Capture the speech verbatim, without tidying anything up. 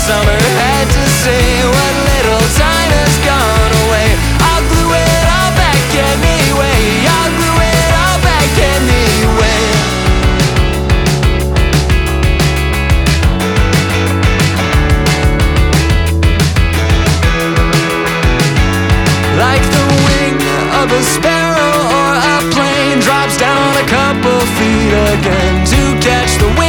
summer had to say what little time has gone away. I'll glue it all back anyway. I'll glue it all back anyway. Like the wing of a sparrow or a plane drops down a couple feet again to catch the wind